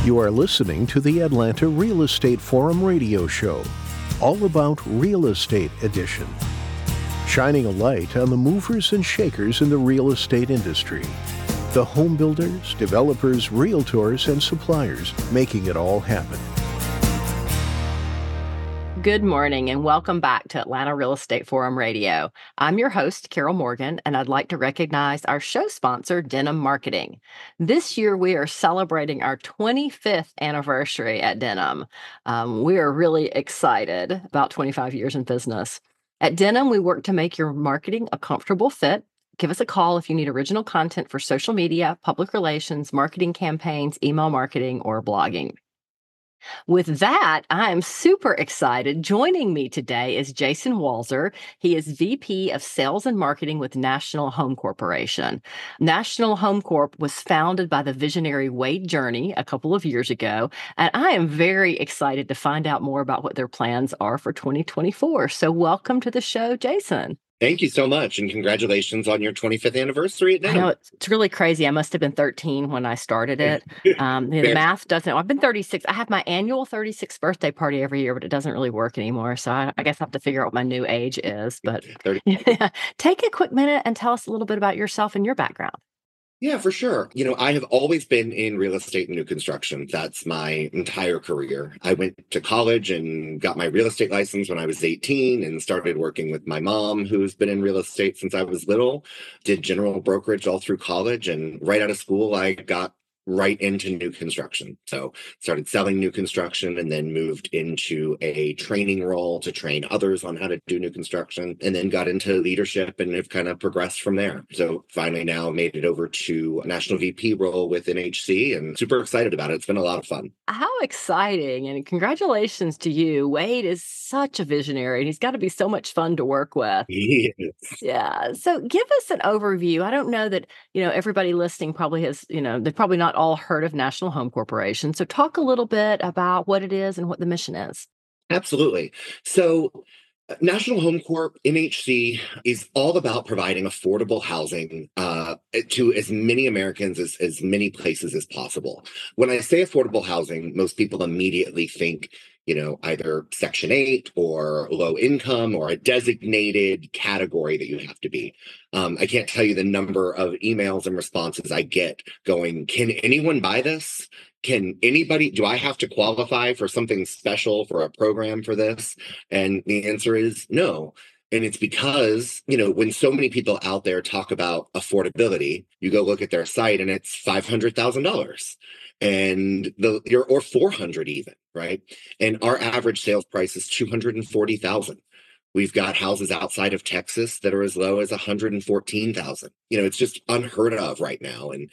You are listening to the Atlanta Real Estate Forum radio show, all about real estate edition, shining a light on the movers and shakers in the real estate industry, the home builders, developers, realtors, and suppliers making it all happen. Good morning and welcome back to Atlanta Real Estate Forum Radio. I'm your host, Carol Morgan, and I'd like to recognize our show sponsor, Denim Marketing. This year, we are celebrating our 25th anniversary at Denim. We are really excited about 25 years in business. At Denim, we work to make your marketing a comfortable fit. Give us a call if you need original content for social media, public relations, marketing campaigns, email marketing, or blogging. With that, I'm super excited. Joining me today is Jason Walzer. He is VP of Sales and Marketing with National Home Corporation. National Home Corp was founded by the visionary Wade Journey a couple of years ago, and I am very excited to find out more about what their plans are for 2024. So welcome to the show, Jason. Thank you so much, and congratulations on your 25th anniversary at Denim. I know, it's really crazy. I must have been 13 when I started it. The math doesn't, I've been 36. I have my annual 36th birthday party every year, but it doesn't really work anymore. So I guess I have to figure out what my new age is. But take a quick minute and tell us a little bit about yourself and your background. Yeah, for sure. I have always been in real estate and new construction. That's my entire career. I went to college and got my real estate license when I was 18 and started working with my mom, who's been in real estate since I was little, did general brokerage all through college. And right out of school, I got right into new construction. So started selling new construction and then moved into a training role to train others on how to do new construction, and then got into leadership and have kind of progressed from there. So finally now made it over to a national VP role with NHC and super excited about it. It's been a lot of fun. How exciting, and congratulations to you. Wade is such a visionary and he's got to be so much fun to work with. He is. Yeah. So give us an overview. I don't know that, everybody listening probably has, they've probably not all heard of National Home Corporation. So talk a little bit about what it is and what the mission is. Absolutely. So National Home Corp, NHC, is all about providing affordable housing to as many Americans as many places as possible. When I say affordable housing, most people immediately think, either Section 8 or low income or a designated category that you have to be. I can't tell you the number of emails and responses I get going, can anyone buy this? Do I have to qualify for something special, for a program for this? And the answer is no. And it's because, when so many people out there talk about affordability, you go look at their site and it's $500,000 or 400 even, right? And our average sales price is $240,000. We've got houses outside of Texas that are as low as $114,000. It's just unheard of right now. And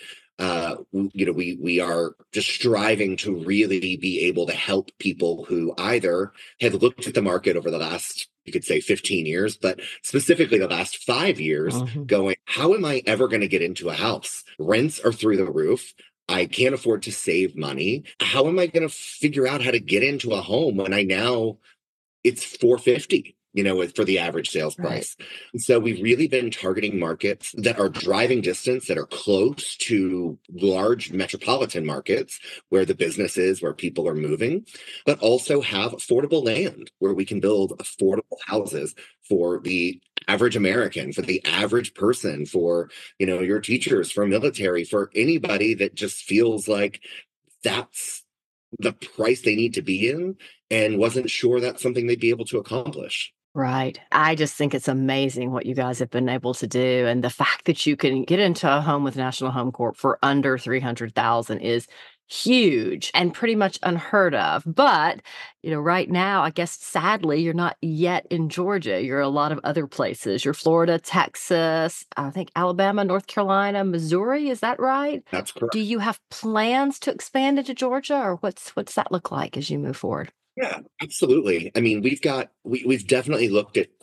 we are just striving to really be able to help people who either have looked at the market over the last, you could say 15 years, but specifically the last 5 years, going, how am I ever going to get into a house? Rents are through the roof. I can't afford to save money. How am I going to figure out how to get into a home when it's $450? For the average sales price. Right. And so we've really been targeting markets that are driving distance, that are close to large metropolitan markets where the business is, where people are moving, but also have affordable land where we can build affordable houses for the average American, for the average person, for, your teachers, for military, for anybody that just feels like that's the price they need to be in and wasn't sure that's something they'd be able to accomplish. Right. I just think it's amazing what you guys have been able to do. And the fact that you can get into a home with National Home Corp for under $300,000 is huge and pretty much unheard of. But, right now, I guess, sadly, you're not yet in Georgia. You're a lot of other places. You're Florida, Texas, I think Alabama, North Carolina, Missouri. Is that right? That's correct. Do you have plans to expand into Georgia, or what's that look like as you move forward? Yeah, absolutely. I mean, we've definitely looked at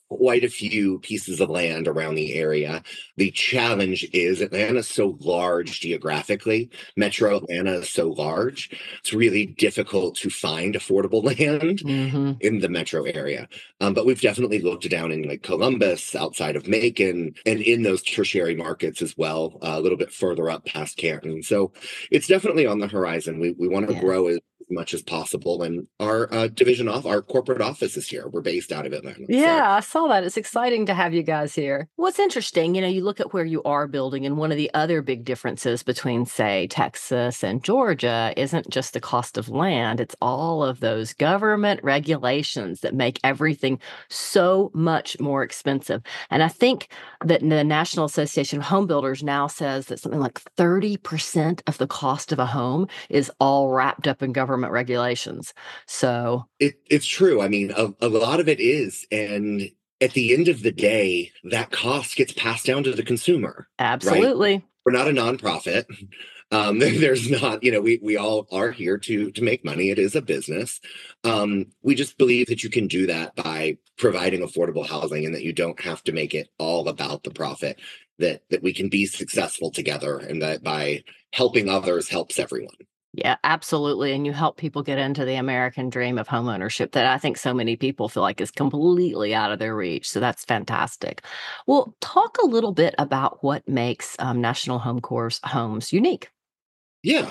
quite a few pieces of land around the area. The challenge is Atlanta's so large geographically. Metro Atlanta is so large. It's really difficult to find affordable land Mm-hmm. in the metro area. But we've definitely looked down in like Columbus, outside of Macon, and in those tertiary markets as well, a little bit further up past Canton. So it's definitely on the horizon. We want to Yeah. grow as much as possible. And our our corporate office is here. We're based out of Atlanta. Yeah, I saw that. It's exciting to have you guys here. What's interesting, you look at where you are building, and one of the other big differences between, say, Texas and Georgia isn't just the cost of land, it's all of those government regulations that make everything so much more expensive. And I think that the National Association of Home Builders now says that something like 30% of the cost of a home is all wrapped up in government regulations. So it's true. I mean, a lot of it is. And at the end of the day, that cost gets passed down to the consumer. absolutely. Right? We're not a nonprofit. There's not, we all are here to make money. It is a business. We just believe that you can do that by providing affordable housing and that you don't have to make it all about the profit, that we can be successful together, and that by helping others helps everyone. Yeah, absolutely. And you help people get into the American dream of homeownership that I think so many people feel like is completely out of their reach. So that's fantastic. Well, talk a little bit about what makes National Home Corps homes unique. Yeah.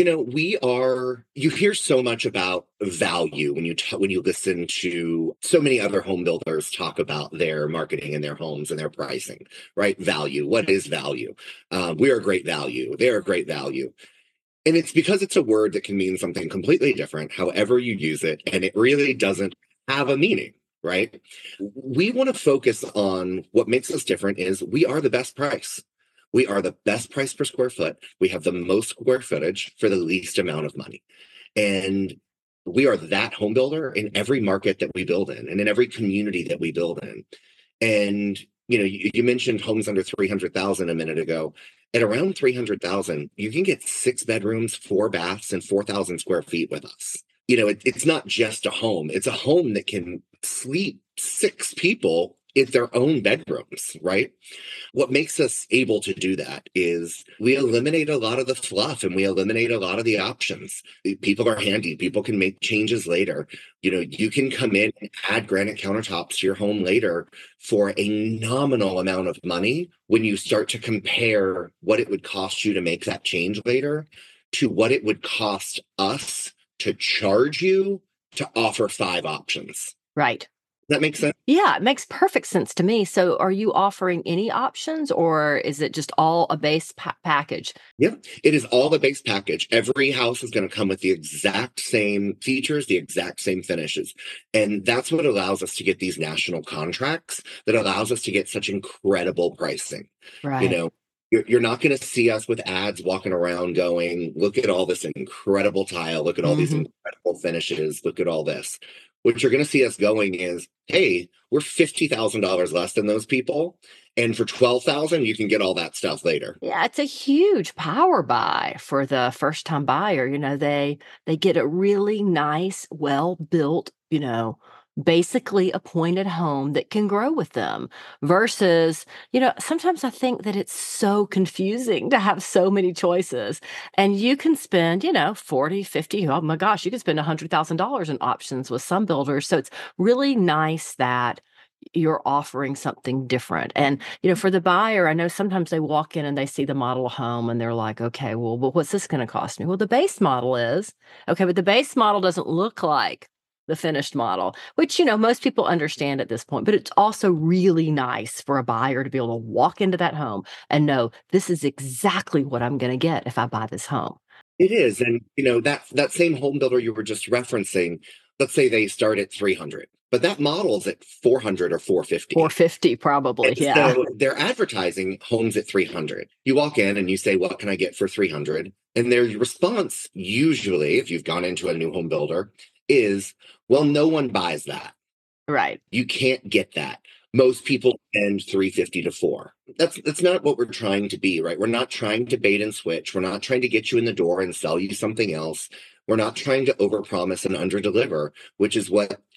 You hear so much about value when you listen to so many other home builders talk about their marketing and their homes and their pricing, right? Value. What is value? We are a great value. They're a great value. And it's because it's a word that can mean something completely different, however you use it. And it really doesn't have a meaning, right? We want to focus on what makes us different is we are the best price. We are the best price per square foot. We have the most square footage for the least amount of money. And we are that home builder in every market that we build in and in every community that we build in. And, you mentioned homes under 300,000 a minute ago. At around 300,000, you can get 6 bedrooms, 4 baths, and 4,000 square feet with us. It's not just a home. It's a home that can sleep 6 people in their own bedrooms, right? What makes us able to do that is we eliminate a lot of the fluff and we eliminate a lot of the options. People are handy. People can make changes later. You can come in and add granite countertops to your home later for a nominal amount of money when you start to compare what it would cost you to make that change later to what it would cost us to charge you to offer 5 options. Right. That makes sense? Yeah, it makes perfect sense to me. So are you offering any options, or is it just all a base package? Yeah, it is all the base package. Every house is going to come with the exact same features, the exact same finishes. And that's what allows us to get these national contracts, that allows us to get such incredible pricing. Right. You're not going to see us with ads walking around going, look at all this incredible tile, look at all these incredible finishes, look at all this. What you're going to see us going is, hey, we're $50,000 less than those people. And for $12,000, you can get all that stuff later. Yeah, it's a huge power buy for the first time buyer. They get a really nice, well built, basically appointed home that can grow with them versus, sometimes I think that it's so confusing to have so many choices, and you can spend, 40, 50, oh my gosh, you can spend $100,000 in options with some builders. So it's really nice that you're offering something different. And, for the buyer, I know sometimes they walk in and they see the model home and they're like, okay, well, what's this going to cost me? Well, the base model is okay, but the base model doesn't look like the finished model, which, most people understand at this point, but it's also really nice for a buyer to be able to walk into that home and know this is exactly what I'm going to get if I buy this home. It is. And, that same home builder you were just referencing, let's say they start at 300, but that model's at 400 or 450. 450 probably, yeah. So they're advertising homes at 300. You walk in and you say, what can I get for 300? And their response, usually, if you've gone into a new home builder, is, well, no one buys that. Right. You can't get that. Most people spend 350 to 4. That's not what we're trying to be, right? We're not trying to bait and switch. We're not trying to get you in the door and sell you something else. We're not trying to overpromise and underdeliver, which is what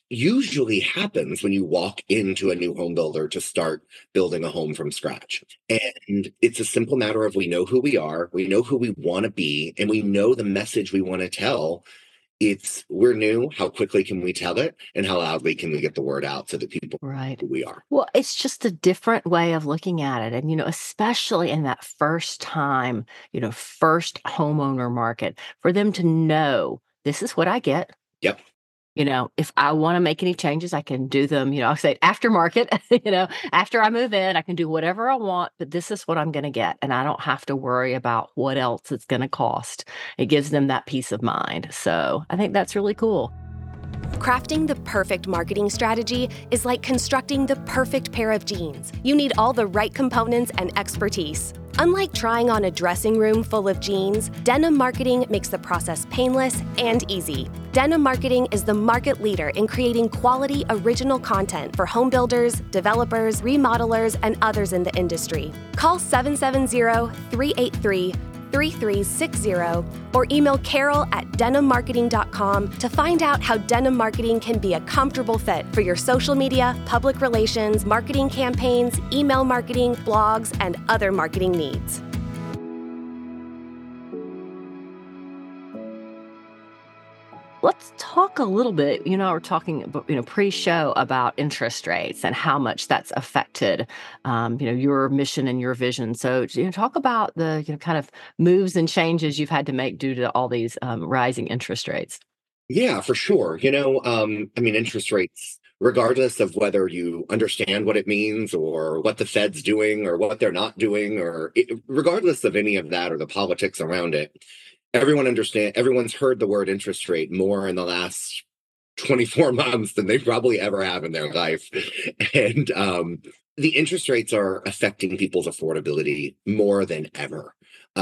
usually happens when you walk into a new home builder to start building a home from scratch. And it's a simple matter of we know who we are, we know who we want to be, and we know the message we want to tell. It's we're new. How quickly can we tell it? And how loudly can we get the word out so that people know Right. who we are? Well, it's just a different way of looking at it. And, especially in that first time, first homeowner market, for them to know this is what I get. Yep. If I want to make any changes, I can do them, I'll say aftermarket, after I move in, I can do whatever I want, but this is what I'm going to get. And I don't have to worry about what else it's going to cost. It gives them that peace of mind. So I think that's really cool. Crafting the perfect marketing strategy is like constructing the perfect pair of jeans. You need all the right components and expertise. Unlike trying on a dressing room full of jeans, Denim Marketing makes the process painless and easy. Denim Marketing is the market leader in creating quality, original content for home builders, developers, remodelers, and others in the industry. Call 770-383-3360 or email carol@denimmarketing.com to find out how Denim Marketing can be a comfortable fit for your social media, public relations, marketing campaigns, email marketing, blogs, and other marketing needs. Let's talk a little bit, we're talking, pre-show about interest rates and how much that's affected, your mission and your vision. So, talk about the, kind of moves and changes you've had to make due to all these rising interest rates. Yeah, for sure. Interest rates, regardless of whether you understand what it means or what the Fed's doing or what they're not doing, regardless of any of that or the politics around it, everyone's heard the word interest rate more in the last 24 months than they probably ever have in their life. And the interest rates are affecting people's affordability more than ever.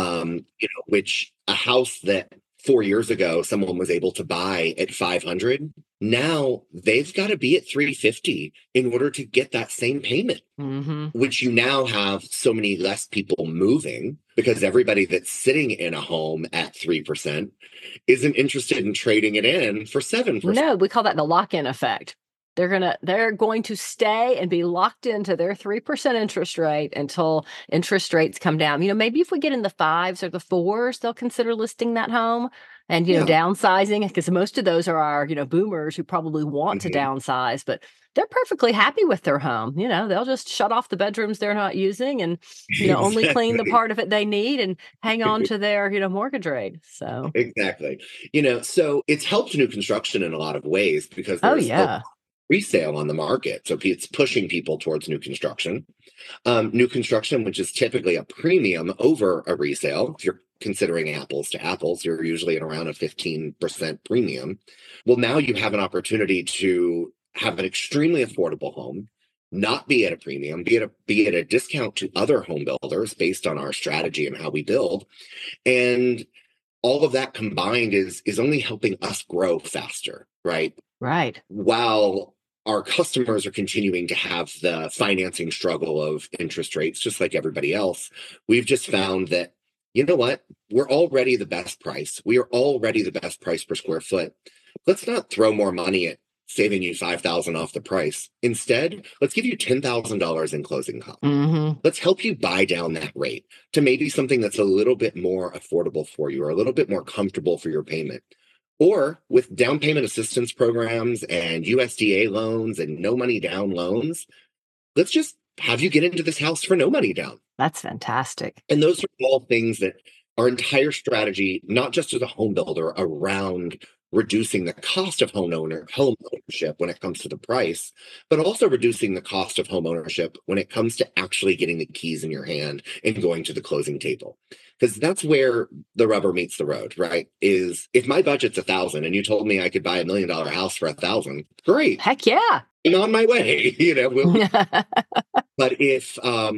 Which a house that 4 years ago someone was able to buy at 500, now they've got to be at 350 in order to get that same payment. Mm-hmm. Which you now have so many less people moving because everybody that's sitting in a home at 3% isn't interested in trading it in for 7%. No, we call that the lock-in effect. They're going to stay and be locked into their 3% interest rate until interest rates come down. Maybe if we get in the 5s or the 4s, they'll consider listing that home and, downsizing, because most of those are our, boomers who probably want to downsize, but they're perfectly happy with their home. They'll just shut off the bedrooms they're not using and, only clean the part of it they need and hang on to their, mortgage rate. So exactly. So it's helped new construction in a lot of ways because there's resale on the market. So it's pushing people towards new construction. New construction, which is typically a premium over a resale. If you're considering apples to apples, you're usually at around a 15% premium. Well, now you have an opportunity to have an extremely affordable home, not be at a premium, be at a discount to other home builders based on our strategy and how we build. And all of that combined is only helping us grow faster, right? Right. While our customers are continuing to have the financing struggle of interest rates, just like everybody else, we've just found that, you know what? We're already the best price. We are already the best price per square foot. Let's not throw more money at saving you $5,000 off the price. Instead, let's give you $10,000 in closing costs. Mm-hmm. Let's help you buy down that rate to maybe something that's a little bit more affordable for you or a little bit more comfortable for your payment. Or with down payment assistance programs and USDA loans and no money down loans, let's just have you get into this house for no money down. That's fantastic. And those are all things that our entire strategy, not just as a home builder, around reducing the cost of home ownership when it comes to the price, but also reducing the cost of home ownership when it comes to actually getting the keys in your hand and going to the closing table. Because that's where the rubber meets the road, right? Is if my budget's $1,000 and you told me I could buy $1 million house for $1,000, great. Heck yeah. I'm on my way, But if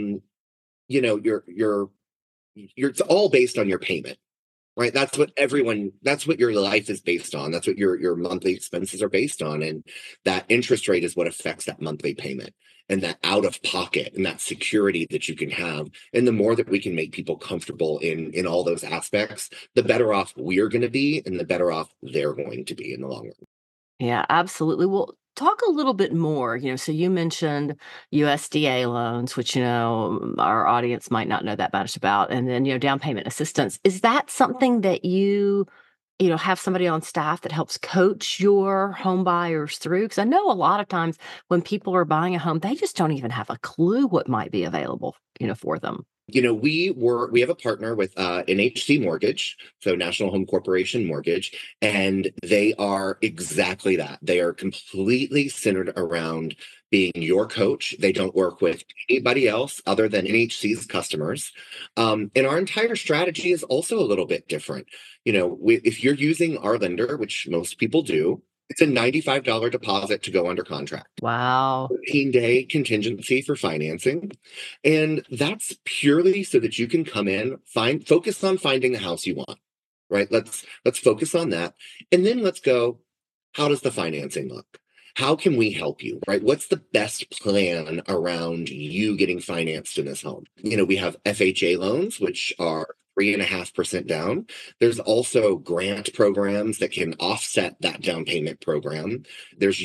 it's all based on your payment. Right. That's what your life is based on. That's what your monthly expenses are based on. And that interest rate is what affects that monthly payment and that out of pocket and that security that you can have. And the more that we can make people comfortable in all those aspects, the better off we're going to be and the better off they're going to be in the long run. Yeah, absolutely. Well, talk a little bit more, so you mentioned USDA loans, which, our audience might not know that much about, and then, down payment assistance. Is that something that you have somebody on staff that helps coach your home buyers through? Because I know a lot of times when people are buying a home, they just don't even have a clue what might be available, for them. We have a partner with NHC Mortgage, so National Home Corporation Mortgage, and they are exactly that. They are completely centered around being your coach. They don't work with anybody else other than NHC's customers. And our entire strategy is also a little bit different. If you're using our lender, which most people do, it's a $95 deposit to go under contract. Wow. 14-day contingency for financing. And that's purely so that you can come in, focus on finding the house you want, right? Let's focus on that. And then let's go, how does the financing look? How can we help you, right? What's the best plan around you getting financed in this home? We have FHA loans, which are 3.5% down. There's also grant programs that can offset that down payment program. There's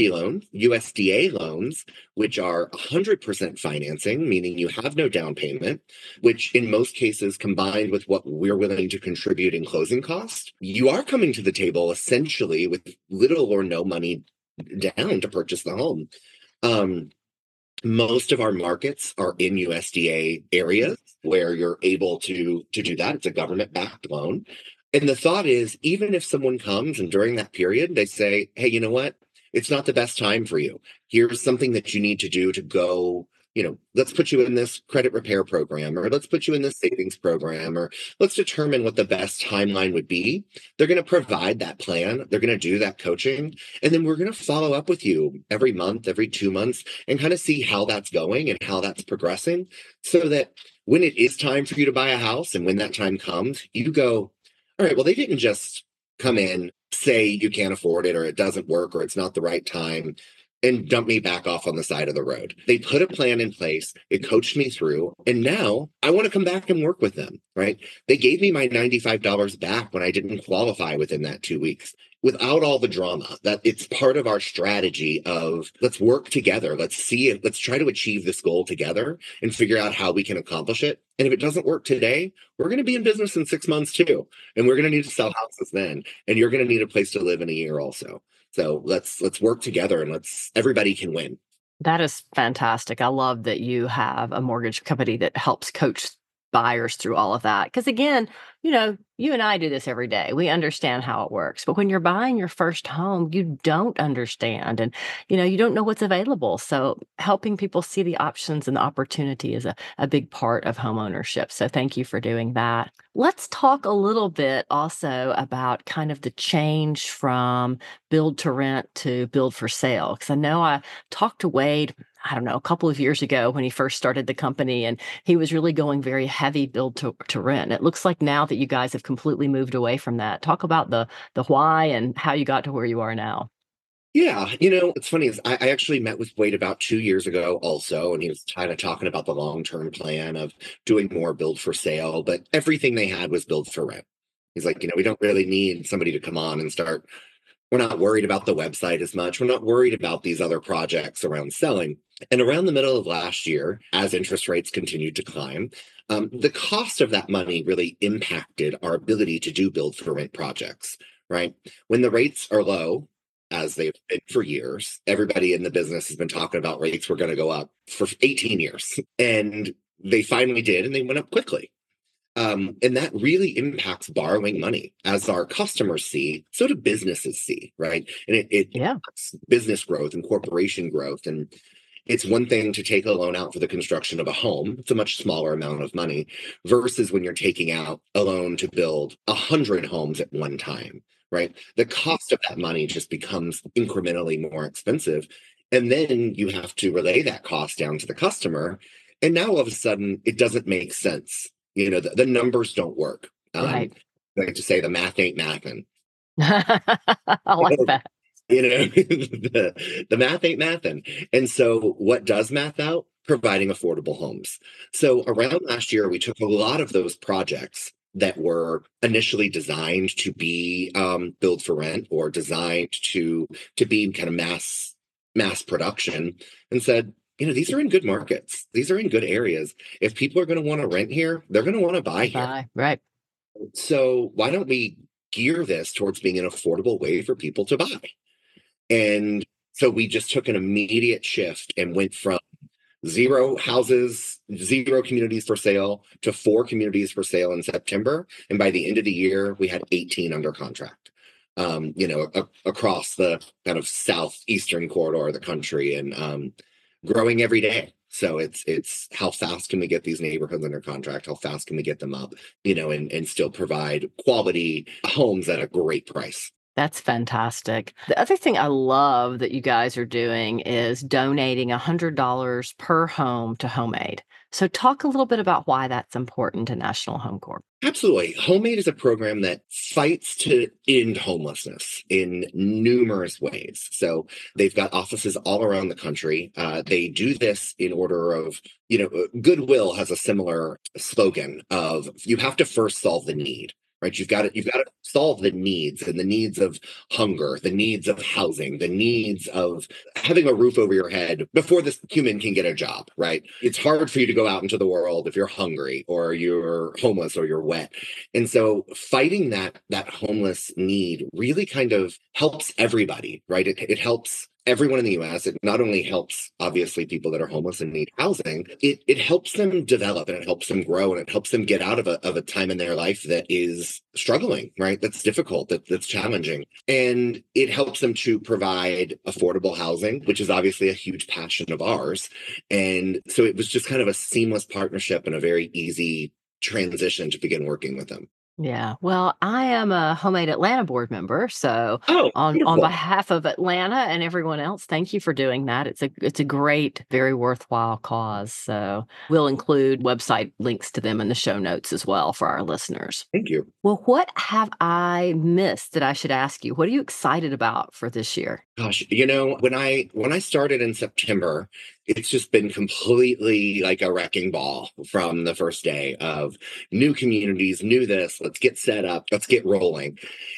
USDA loans, which are 100% financing, meaning you have no down payment, which in most cases, combined with what we're willing to contribute in closing costs, you are coming to the table essentially with little or no money down to purchase the home. Most of our markets are in USDA areas where you're able to do that. It's a government-backed loan. And the thought is, even if someone comes and during that period, they say, hey, you know what? It's not the best time for you. Here's something that you need to do to go, let's put you in this credit repair program, or let's put you in this savings program, or let's determine what the best timeline would be. They're going to provide that plan. They're going to do that coaching. And then we're going to follow up with you every month, every 2 months, and kind of see how that's going and how that's progressing, so that when it is time for you to buy a house and when that time comes, you go, all right, well, they didn't just come in, say you can't afford it, or it doesn't work, or it's not the right time, and dump me back off on the side of the road. They put a plan in place. It coached me through. And now I want to come back and work with them, right? They gave me my $95 back when I didn't qualify within that 2 weeks, without all the drama. That it's part of our strategy of, let's work together. Let's see it. Let's try to achieve this goal together and figure out how we can accomplish it. And if it doesn't work today, we're going to be in business in 6 months too. And we're going to need to sell houses then. And you're going to need a place to live in a year also. So let's work together, and everybody can win. That is fantastic. I love that you have a mortgage company that helps coach buyers through all of that. Because again, you and I do this every day. We understand how it works. But when you're buying your first home, you don't understand, and, you don't know what's available. So helping people see the options and the opportunity is a big part of home ownership. So thank you for doing that. Let's talk a little bit also about kind of the change from build to rent to build for sale. Because I know I talked to Wade, I don't know, a couple of years ago when he first started the company, and he was really going very heavy build to rent. It looks like now that you guys have completely moved away from that. Talk about the why and how you got to where you are now. Yeah, it's funny is I actually met with Wade about 2 years ago also, and he was kind of talking about the long-term plan of doing more build for sale, but everything they had was build for rent. He's like, we don't really need somebody to come on and start. We're not worried about the website as much. We're not worried about these other projects around selling. And around the middle of last year, as interest rates continued to climb, the cost of that money really impacted our ability to do build for rent projects, right? When the rates are low, as they've been for years, everybody in the business has been talking about rates were going to go up for 18 years. And they finally did, and they went up quickly. And that really impacts borrowing money. As our customers see, so do businesses see, right? And it impacts business growth and corporation growth. And it's one thing to take a loan out for the construction of a home. It's a much smaller amount of money versus when you're taking out a loan to build 100 homes at one time, right? The cost of that money just becomes incrementally more expensive. And then you have to relay that cost down to the customer. And now all of a sudden, it doesn't make sense. The numbers don't work. Right. I like to say the math ain't mathin'. I like that. The math ain't mathin'. And so what does math out? Providing affordable homes. So around last year, we took a lot of those projects that were initially designed to be build for rent or designed to be kind of mass mass production and said, these are in good markets. These are in good areas. If people are going to want to rent here, they're going to want to buy here. Right. So why don't we gear this towards being an affordable way for people to buy? And so we just took an immediate shift and went from 0 houses, 0 communities for sale to 4 communities for sale in September. And by the end of the year, we had 18 under contract, across the kind of southeastern corridor of the country, and growing every day. So it's how fast can we get these neighborhoods under contract? How fast can we get them up, and still provide quality homes at a great price? That's fantastic. The other thing I love that you guys are doing is donating $100 per home to HomeAid. So talk a little bit about why that's important to National Home Corp. Absolutely. HomeAid is a program that fights to end homelessness in numerous ways. So they've got offices all around the country. They do this in order of, Goodwill has a similar slogan of you have to first solve the need. Right, you've got to solve the needs, and the needs of hunger, the needs of housing, the needs of having a roof over your head before this human can get a job. Right, it's hard for you to go out into the world if you're hungry or you're homeless or you're wet, and so fighting that homeless need really kind of helps everybody. Right, it helps everyone in the U.S. It not only helps, obviously, people that are homeless and need housing, it helps them develop, and it helps them grow, and it helps them get out of a time in their life that is struggling, right? That's difficult, that's challenging. And it helps them to provide affordable housing, which is obviously a huge passion of ours. And so it was just kind of a seamless partnership and a very easy transition to begin working with them. Yeah. Well, I am a HomeAid Atlanta board member, so on beautiful. behalf of Atlanta and everyone else, thank you for doing that. It's a great, very worthwhile cause. So we'll include website links to them in the show notes as well for our listeners. Thank you. Well, what have I missed that I should ask you? What are you excited about for this year? Gosh, when I started in September, it's just been completely like a wrecking ball from the first day of new communities, new this, let's get set up, let's get rolling.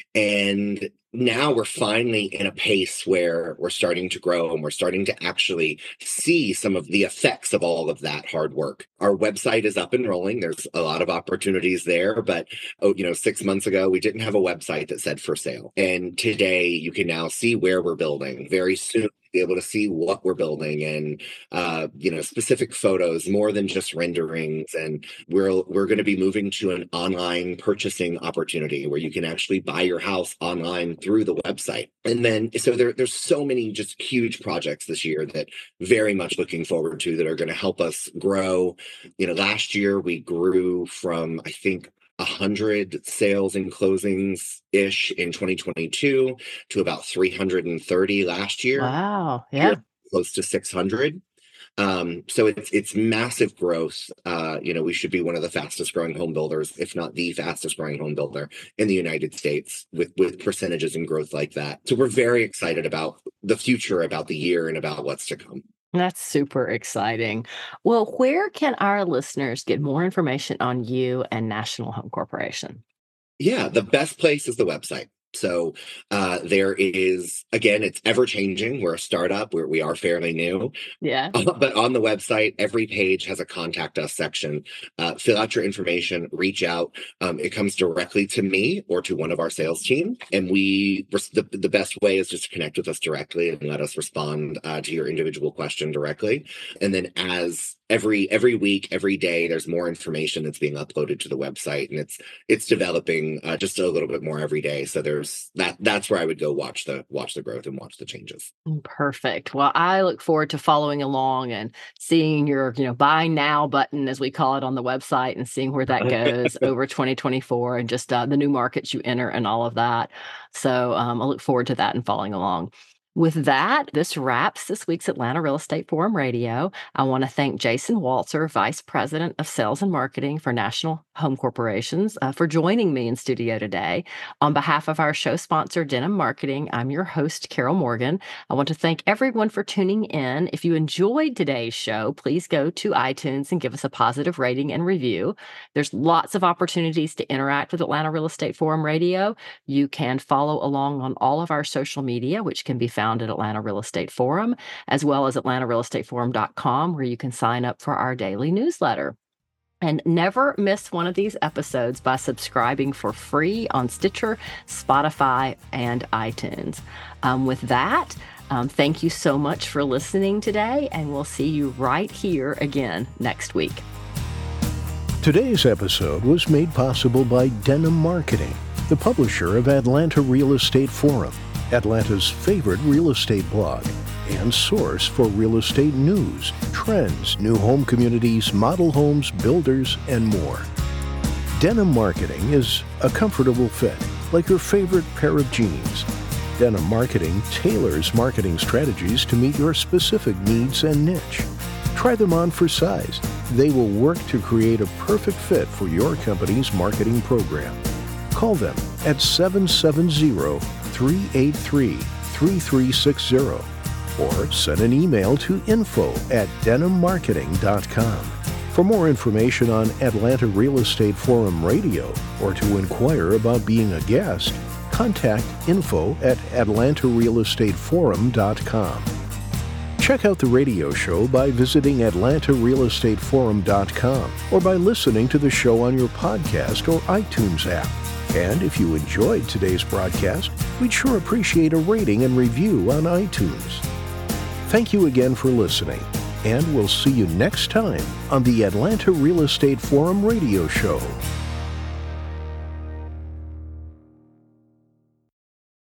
And now we're finally in a pace where we're starting to grow, and we're starting to actually see some of the effects of all of that hard work. Our website is up and rolling. There's a lot of opportunities there, but 6 months ago, we didn't have a website that said for sale. And today you can now see where we're building. Very soon, be able to see what we're building, and specific photos, more than just renderings. And we're going to be moving to an online purchasing opportunity where you can actually buy your house online through the website. And then so there's so many just huge projects this year that very much looking forward to, that are going to help us grow. Last year we grew from, I think, 100 sales and closings ish in 2022 to about 330 last year. Wow. Yeah. Close to 600. So it's massive growth. We should be one of the fastest growing home builders, if not the fastest growing home builder in the United States, with percentages and growth like that. So we're very excited about the future, about the year, and about what's to come. That's super exciting. Well, where can our listeners get more information on you and National Home Corporation? Yeah, the best place is the website. So there is, again, it's ever changing. We're a startup where we are fairly new. Yeah. But on the website, every page has a contact us section. Fill out your information, reach out. It comes directly to me or to one of our sales team. And the best way is just to connect with us directly and let us respond to your individual question directly. And then as every week, every day, there's more information that's being uploaded to the website, and it's developing just a little bit more every day. So there's that's where I would go watch the growth and watch the changes. Perfect. Well, I look forward to following along and seeing your, buy now button, as we call it, on the website, and seeing where that goes over 2024, and just the new markets you enter and all of that. So I look forward to that and following along. With that, this wraps this week's Atlanta Real Estate Forum Radio. I want to thank Jason Walzer, Vice President of Sales and Marketing for National Home Corporations, for joining me in studio today. On behalf of our show sponsor, Denim Marketing, I'm your host, Carol Morgan. I want to thank everyone for tuning in. If you enjoyed today's show, please go to iTunes and give us a positive rating and review. There's lots of opportunities to interact with Atlanta Real Estate Forum Radio. You can follow along on all of our social media, which can be found found at Atlanta Real Estate Forum, as well as atlantarealestateforum.com, where you can sign up for our daily newsletter. And never miss one of these episodes by subscribing for free on Stitcher, Spotify, and iTunes. With that, thank you so much for listening today, and we'll see you right here again next week. Today's episode was made possible by Denim Marketing, the publisher of Atlanta Real Estate Forum, Atlanta's favorite real estate blog, and source for real estate news, trends, new home communities, model homes, builders, and more. Denim Marketing is a comfortable fit, like your favorite pair of jeans. Denim Marketing tailors marketing strategies to meet your specific needs and niche. Try them on for size. They will work to create a perfect fit for your company's marketing program. Call them at 770-383-3360 or send an email to info@denimmarketing.com. For more information on Atlanta Real Estate Forum Radio or to inquire about being a guest, contact info@atlantarealestateforum.com. Check out the radio show by visiting atlantarealestateforum.com or by listening to the show on your podcast or iTunes app. And if you enjoyed today's broadcast, we'd sure appreciate a rating and review on iTunes. Thank you again for listening, and we'll see you next time on the Atlanta Real Estate Forum Radio Show.